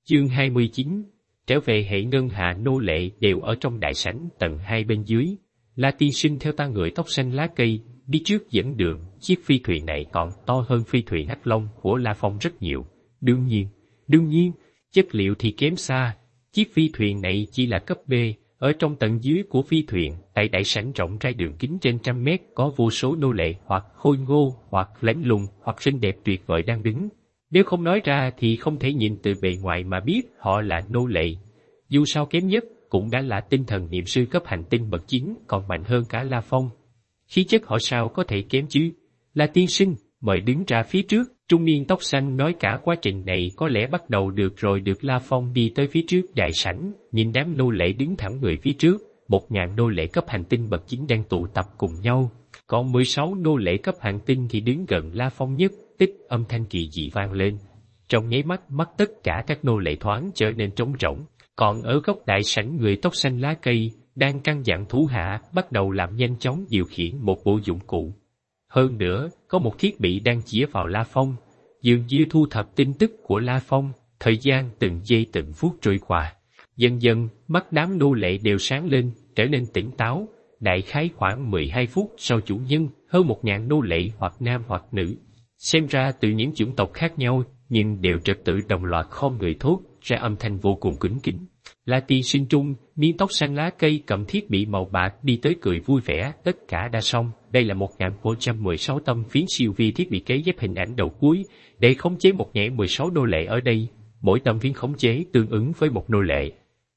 Chương 29. Trở về hệ ngân hạ nô lệ đều ở trong đại sảnh tầng 2 bên dưới. La tiên sinh theo ta người tóc xanh lá cây, đi trước dẫn đường. Chiếc phi thuyền này còn to hơn phi thuyền Hắc Long của La Phong rất nhiều. Đương nhiên, chất liệu thì kém xa. Chiếc phi thuyền này chỉ là cấp B. Ở trong tầng dưới của phi thuyền, tại đại sảnh rộng rãi đường kính trên 100 mét, có vô số nô lệ hoặc khôi ngô, hoặc lạnh lùng, hoặc xinh đẹp tuyệt vời đang đứng. Nếu không nói ra thì không thể nhìn từ bề ngoài mà biết họ là nô lệ. Dù sao kém nhất cũng đã là tinh thần niệm sư cấp hành tinh bậc 9, còn mạnh hơn cả La Phong. Khí chất họ sao có thể kém chứ? La tiên sinh, mời đứng ra phía trước. Trung niên tóc xanh nói cả quá trình này có lẽ bắt đầu được rồi. Được La Phong đi tới phía trước đại sảnh, nhìn đám nô lệ đứng thẳng người phía trước. 1000 nô lệ cấp hành tinh bậc 9 đang tụ tập cùng nhau, còn 16 nô lệ cấp hành tinh thì đứng gần La Phong nhất. Tích âm thanh kỳ dị vang lên. Trong nháy mắt, tất cả các nô lệ thoáng trở nên trống rỗng. Còn ở góc đại sảnh, người tóc xanh lá cây đang căn dặn thủ hạ bắt đầu làm nhanh chóng điều khiển một bộ dụng cụ. Hơn nữa, có một thiết bị đang chĩa vào La Phong, dường như thu thập tin tức của La Phong. Thời gian từng giây từng phút trôi qua. Dần dần, mắt đám nô lệ đều sáng lên, trở nên tỉnh táo. Đại khái khoảng 12 phút sau, chủ nhân, hơn 1000 nô lệ hoặc nam hoặc nữ, xem ra từ những chủng tộc khác nhau, nhưng đều trật tự đồng loạt khom người thốt ra âm thanh vô cùng kính kính. La tiên sinh trung niên tóc xanh lá cây cầm thiết bị màu bạc đi tới cười vui vẻ. Tất cả đã xong. Đây là 1416 tâm phiến siêu vi thiết bị cấy ghép hình ảnh đầu cuối để khống chế 1016 nô lệ ở đây. Mỗi tâm phiến khống chế tương ứng với một nô lệ.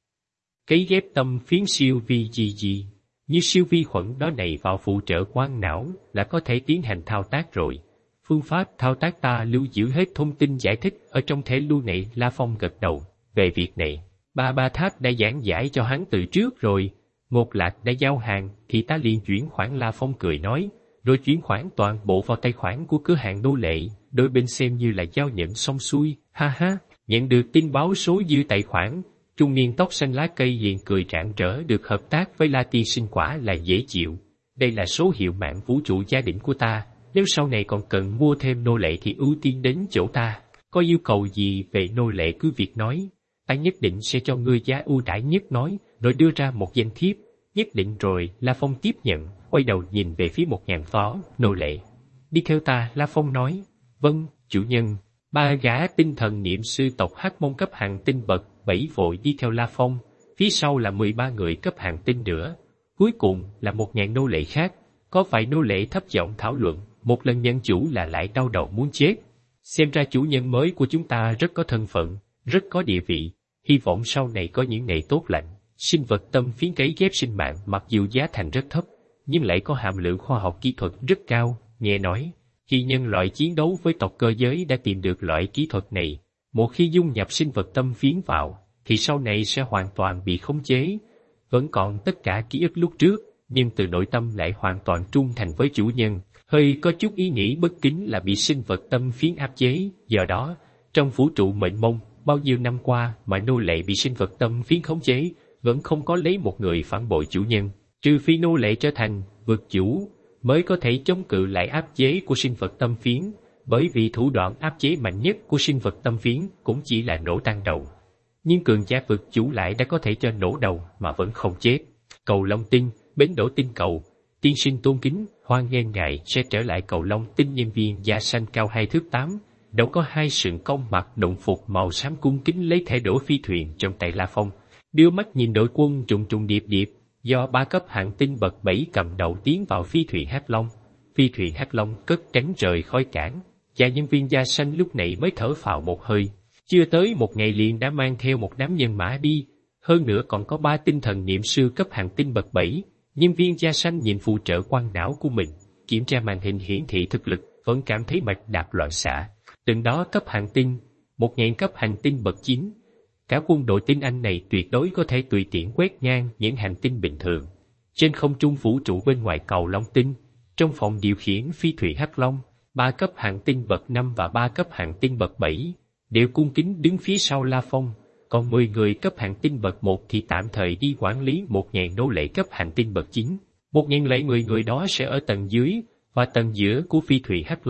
Cấy ghép tâm phiến siêu vi gì như siêu vi khuẩn đó này vào phụ trợ quang não là có thể tiến hành thao tác rồi. Phương pháp thao tác ta lưu giữ hết thông tin giải thích ở trong thẻ lưu này. La Phong gật đầu. Về việc này, Ba Tháp đã giảng giải cho hắn từ trước rồi. Ngột Lạc đã giao hàng thì ta liền chuyển khoản. La Phong cười nói, rồi chuyển khoản toàn bộ vào tài khoản của cửa hàng nô lệ. Đôi bên xem như là giao nhận xong xuôi. Ha ha, nhận được tin báo số dư tài khoản. Trung niên tóc xanh lá cây liền cười rạng rỡ. Được hợp tác với La tiên sinh quả là dễ chịu. Đây là số hiệu mạng vũ trụ gia đình của ta. Nếu sau này còn cần mua thêm nô lệ thì ưu tiên đến chỗ ta. Có yêu cầu gì về nô lệ cứ việc nói. Ta nhất định sẽ cho ngươi giá ưu đãi nhất. Nói, rồi đưa ra một danh thiếp. Nhất định rồi. La Phong tiếp nhận, quay đầu nhìn về phía 1000 phó nô lệ. Đi theo ta. La Phong nói. Vâng, chủ nhân. 3 gã tinh thần niệm sư tộc Hắc Môn cấp hành tinh bậc 7 vội đi theo La Phong. Phía sau là 13 người cấp hành tinh nữa. Cuối cùng là 1000 nô lệ khác. Có vài nô lệ thấp giọng thảo luận. Một lần nhận chủ là lại đau đầu muốn chết. Xem ra chủ nhân mới của chúng ta rất có thân phận, rất có địa vị. Hy vọng sau này có những ngày tốt lành. Sinh vật tâm phiến cấy ghép sinh mạng mặc dù giá thành rất thấp, nhưng lại có hàm lượng khoa học kỹ thuật rất cao. Nghe nói, khi nhân loại chiến đấu với tộc cơ giới đã tìm được loại kỹ thuật này, một khi dung nhập sinh vật tâm phiến vào, thì sau này sẽ hoàn toàn bị khống chế. Vẫn còn tất cả ký ức lúc trước, nhưng từ nội tâm lại hoàn toàn trung thành với chủ nhân. Hơi có chút ý nghĩ bất kính là bị sinh vật tâm phiến áp chế. Do đó, trong vũ trụ mênh mông, bao nhiêu năm qua mà nô lệ bị sinh vật tâm phiến khống chế, vẫn không có lấy một người phản bội chủ nhân. Trừ phi nô lệ trở thành vực chủ, mới có thể chống cự lại áp chế của sinh vật tâm phiến. Bởi vì thủ đoạn áp chế mạnh nhất của sinh vật tâm phiến cũng chỉ là nổ tan đầu. Nhưng cường giả vực chủ lại đã có thể cho nổ đầu mà vẫn không chết. Cầu Long Tinh, bến đổ tinh cầu. Tiên sinh tôn kính, hoan nghênh ngài sẽ trở lại Cầu Long Tinh. Nhân viên da xanh cao 2 thước 8, đầu có 2 sừng cong, mặc đồng phục màu xám cung kính lấy thẻ đổ phi thuyền trong tay La Phong, đưa mắt nhìn đội quân trùng trùng điệp điệp do 3 cấp hạng tinh bậc 7 cầm đầu tiến vào phi thuyền Hắc Long. Phi thuyền Hắc Long cất cánh rời khỏi cảng, và nhân viên da xanh lúc này mới thở phào một hơi. Chưa tới một ngày liền đã mang theo một đám nhân mã đi, hơn nữa còn có 3 tinh thần niệm sư cấp hạng tinh bậc 7. Nhân viên da xanh nhìn phụ trợ quang não của mình, kiểm tra màn hình hiển thị thực lực, vẫn cảm thấy mạch đạp loạn xạ. Từng đó cấp hành tinh, 1000 cấp hành tinh bậc 9. Cả quân đội tinh Anh này tuyệt đối có thể tùy tiện quét ngang những hành tinh bình thường. Trên không trung vũ trụ bên ngoài Cầu Long Tinh, trong phòng điều khiển phi thuyền Hắc Long, 3 cấp hành tinh bậc 5 và 3 cấp hành tinh bậc 7 đều cung kính đứng phía sau La Phong. Còn 10 người cấp hành tinh bậc 1 thì tạm thời đi quản lý 1000 nô lệ cấp hành tinh bậc 9. 1000 lệ 10 người đó sẽ ở tầng dưới và tầng giữa của phi thuyền Hắc Long.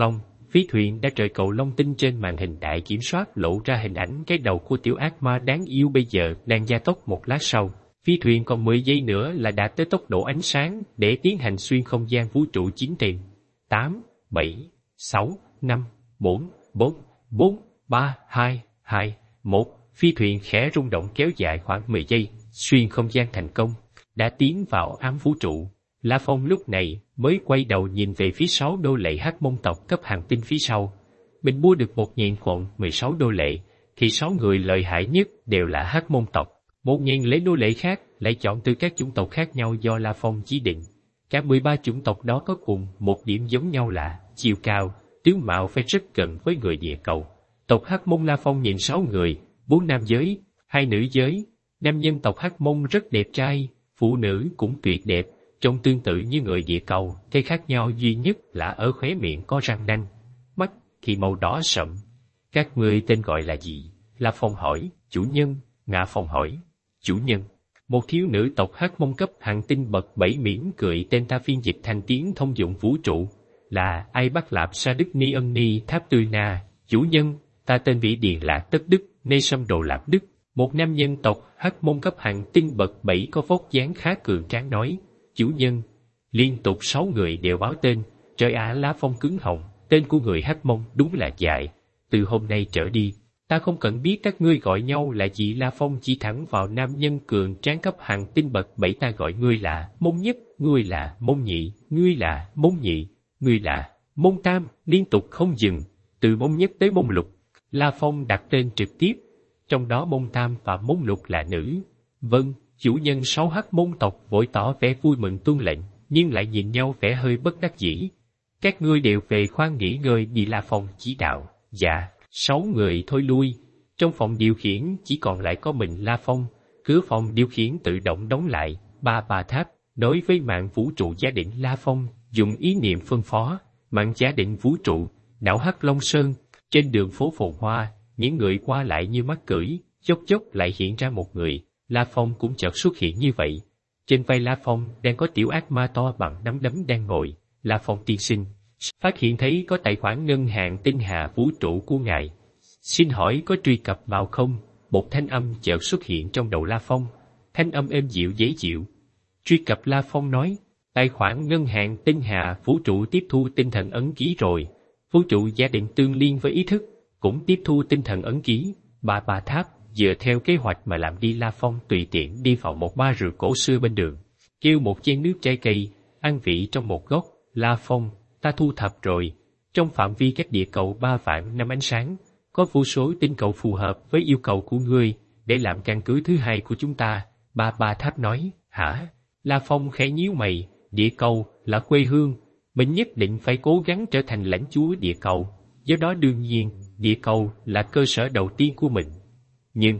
phi thuyền đã rời cầu Long Tinh. Trên màn hình đại kiểm soát lộ ra hình ảnh cái đầu của tiểu ác ma đáng yêu bây giờ đang gia tốc. Một lát sau, phi thuyền còn 10 giây nữa là đạt tới tốc độ ánh sáng để tiến hành xuyên không gian vũ trụ 9 tìm. 8, 7, 6, 5, 4, 4, 4, 3, 2, 2, 1. Phi thuyền khẽ rung động kéo dài khoảng 10 giây, xuyên không gian thành công, đã tiến vào ám vũ trụ. La Phong lúc này mới quay đầu nhìn về phía 6 đô lệ hắc môn tộc cấp hàng tinh phía sau. Mình mua được 1.016 đô lệ, thì 6 người lợi hại nhất đều là hắc môn tộc. 1.000 lấy đô lệ khác lại chọn từ các chủng tộc khác nhau do La Phong chỉ định. Cả 13 chủng tộc đó có cùng một điểm giống nhau là chiều cao, tướng mạo phải rất gần với người địa cầu. Tộc hắc môn La Phong nhìn 6 người, 4 nam giới, 2 nữ giới. Nam nhân tộc hắc môn rất đẹp trai, phụ nữ cũng tuyệt đẹp, trông tương tự như người địa cầu. Cái khác nhau duy nhất là ở khóe miệng có răng nanh, mắt thì màu đỏ sậm. Các ngươi tên gọi là gì? La Phong hỏi. Chủ nhân. Ngạ Phong hỏi. Chủ nhân. Một thiếu nữ tộc hắc môn cấp hàng tinh bậc 7 mỉm cười. Tên ta phiên dịch thành tiếng thông dụng vũ trụ là Ai Bắc Lạp Sa Đức Ni Ân Ni Tháp Tươi Na. Chủ nhân, ta tên Vĩ Điền Lạc Tất Đức, Nê Sâm Đồ Lạp Đức. Một nam nhân tộc hắc môn cấp hàng tinh bậc 7 có vóc dáng khá cường tráng nói. Chủ nhân. Liên tục 6 người đều báo tên. Trời ạ, La Phong cứng họng. Tên của người hắc môn đúng là dài. Từ hôm nay trở đi, ta không cần biết các ngươi gọi nhau là gì. La Phong chỉ thẳng vào nam nhân cường tráng cấp hàng tinh bậc 7. Ta gọi ngươi là Môn Nhất, ngươi là Môn Nhị, ngươi là Môn Nhị, ngươi là Môn Tam, liên tục không dừng, từ Môn Nhất tới Môn Lục. La Phong đặt tên trực tiếp, trong đó Môn Tam và Môn Lục là nữ. Vâng, chủ nhân. 6 hắc môn tộc vội tỏ vẻ vui mừng tuân lệnh, nhưng lại nhìn nhau vẻ hơi bất đắc dĩ. Các ngươi đều về khoang nghỉ ngơi đi. La Phong chỉ đạo. Dạ. 6 người thôi lui. Trong phòng điều khiển chỉ còn lại có mình La Phong. Cửa phòng điều khiển tự động đóng lại. Ba tháp đối với mạng vũ trụ giả định. La Phong dùng ý niệm phân phó. Mạng giả định vũ trụ, đảo Hắc Long Sơn. Trên đường phố phồn hoa, những người qua lại như mắc cưỡi, chốc chốc lại hiện ra một người. La Phong cũng chợt xuất hiện như vậy. Trên vai La Phong đang có tiểu ác ma to bằng nắm đấm đang ngồi. La Phong tiên sinh, phát hiện thấy có tài khoản ngân hàng tinh hà vũ trụ của ngài. Xin hỏi có truy cập vào không? Một thanh âm chợt xuất hiện trong đầu La Phong. Thanh âm êm dịu dễ chịu. Truy cập. La Phong nói. Tài khoản ngân hàng tinh hà vũ trụ tiếp thu tinh thần ấn ký rồi. Vũ trụ giả định tương liên với ý thức, cũng tiếp thu tinh thần ấn ký. Ba tháp dựa theo kế hoạch mà làm đi. La Phong tùy tiện đi vào một bar rượu cổ xưa bên đường, kêu một chén nước trái cây, ăn vị trong một góc. La Phong, ta thu thập rồi. Trong phạm vi cách địa cầu 3 vạn năm ánh sáng, có vô số tinh cầu phù hợp với yêu cầu của ngươi, để làm căn cứ thứ hai của chúng ta. Ba tháp nói. Hả? La Phong khẽ nhíu mày. Địa cầu là quê hương, mình nhất định phải cố gắng trở thành lãnh chúa địa cầu. Do đó đương nhiên, địa cầu là cơ sở đầu tiên của mình. Nhưng,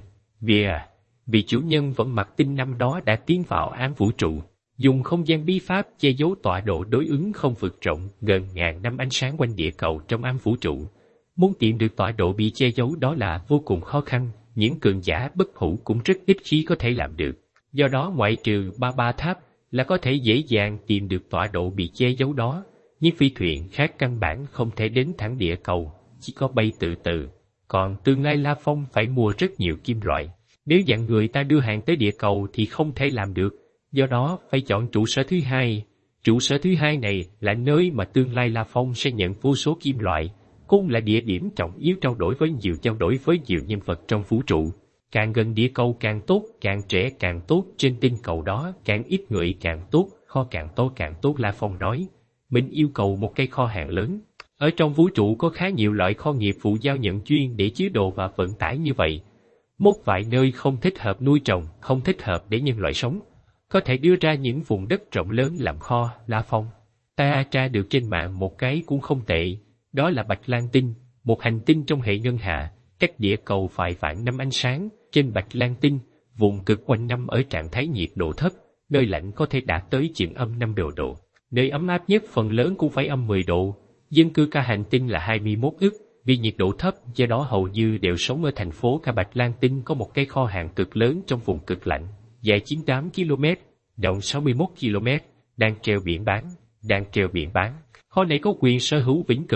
vì chủ nhân vẫn mặc tinh năm đó đã tiến vào ám vũ trụ, dùng không gian bí pháp che giấu tọa độ đối ứng không vực rộng gần ngàn năm ánh sáng quanh địa cầu trong ám vũ trụ. Muốn tìm được tọa độ bị che giấu đó là vô cùng khó khăn, những cường giả bất hủ cũng rất ít khi có thể làm được. Do đó ngoại trừ ba tháp là có thể dễ dàng tìm được tọa độ bị che giấu đó, nhưng phi thuyền khác căn bản không thể đến thẳng địa cầu, chỉ có bay từ từ. Còn tương lai La Phong phải mua rất nhiều kim loại. Nếu dặn người ta đưa hàng tới địa cầu thì không thể làm được, do đó phải chọn trụ sở thứ hai. Trụ sở thứ hai này là nơi mà tương lai La Phong sẽ nhận vô số kim loại, cũng là địa điểm trọng yếu trao đổi với nhiều nhân vật trong vũ trụ. Càng gần địa cầu càng tốt, càng trẻ càng tốt, trên tinh cầu đó càng ít người càng tốt, kho càng tốt. La Phong nói. Mình yêu cầu một cái kho hàng lớn. Ở trong vũ trụ có khá nhiều loại kho nghiệp vụ giao nhận chuyên để chứa đồ và vận tải như vậy. Một vài nơi không thích hợp nuôi trồng, không thích hợp để nhân loại sống. Có thể đưa ra những vùng đất rộng lớn làm kho. La Phong, ta tra được trên mạng một cái cũng không tệ. Đó là Bạch Lan Tinh, một hành tinh trong hệ ngân hà, cách địa cầu vài vạn năm ánh sáng. Trên Bạch Lan Tinh, vùng cực quanh năm ở trạng thái nhiệt độ thấp, nơi lạnh có thể đạt tới chừng âm 5 độ. Nơi ấm áp nhất phần lớn cũng phải âm 10 độ. Dân cư cả hành tinh là 21 ức, vì nhiệt độ thấp, do đó hầu như đều sống ở thành phố. Cả Bạch Lan Tinh có một cái kho hàng cực lớn trong vùng cực lạnh, dài 98 km, rộng 61 km, đang treo biển bán. Kho này có quyền sở hữu vĩnh cửu,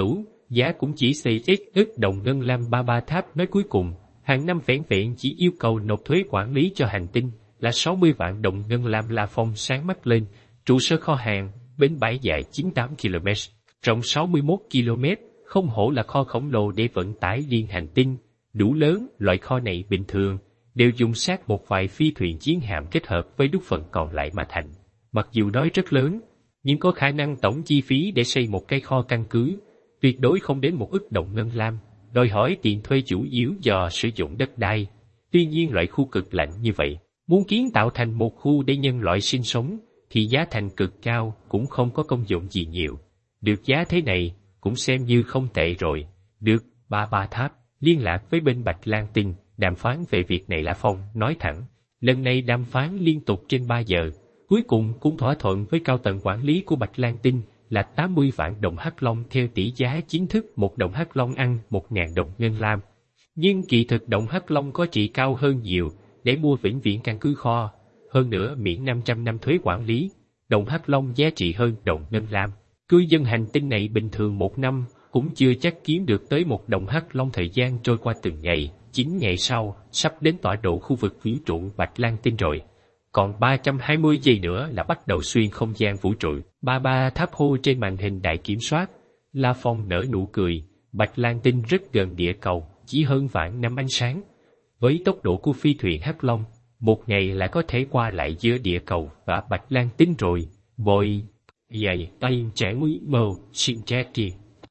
giá cũng chỉ CXX đồng ngân lam 33 tháp nói cuối cùng, hàng năm vẻn vẹn chỉ yêu cầu nộp thuế quản lý cho hành tinh là 60 vạn đồng ngân lam. La Phong sáng mắt lên, trụ sở kho hàng, bến bãi dài 98 km, rộng 61 km, không hổ là kho khổng lồ để vận tải liên hành tinh, đủ lớn. Loại kho này bình thường đều dùng xác một vài phi thuyền chiến hạm kết hợp với đúc phần còn lại mà thành. Mặc dù nói rất lớn, nhưng có khả năng tổng chi phí để xây một cái kho căn cứ tuyệt đối không đến 1 ức đồng ngân lam, đòi hỏi tiền thuê chủ yếu do sử dụng đất đai. Tuy nhiên loại khu cực lạnh như vậy, muốn kiến tạo thành một khu để nhân loại sinh sống, thì giá thành cực cao cũng không có công dụng gì nhiều. Được giá thế này, cũng xem như không tệ rồi. Được, ba tháp, liên lạc với bên Bạch Lang Tinh, đàm phán về việc này. La Phong nói thẳng, lần này đàm phán liên tục trên 3 giờ, cuối cùng cũng thỏa thuận với cao tầng quản lý của Bạch Lang Tinh là 80 vạn đồng hắc long theo tỷ giá chính thức 1 đồng hắc long ăn 1.000 đồng ngân lam. Nhưng kỳ thực đồng hắc long có trị cao hơn nhiều để mua vĩnh viễn căn cứ kho, hơn nữa miễn 500 năm thuế quản lý, đồng hắc long giá trị hơn đồng ngân lam. Cư dân hành tinh này bình thường 1 năm cũng chưa chắc kiếm được tới 1 đồng hắc long. Thời gian trôi qua từng ngày, 9 ngày sau, sắp đến tọa độ khu vực vũ trụ Bạch Lang Tinh rồi. Còn 320 giây nữa là bắt đầu xuyên không gian vũ trụ. Ba tháp hô trên màn hình đại kiểm soát. La Phong nở nụ cười. Bạch Lang Tinh rất gần địa cầu, chỉ hơn vạn năm ánh sáng. Với tốc độ của phi thuyền Hắc Long, 1 ngày là có thể qua lại giữa địa cầu và Bạch Lang Tinh rồi. Bội dày tay trẻ mũi màu xin chết đi.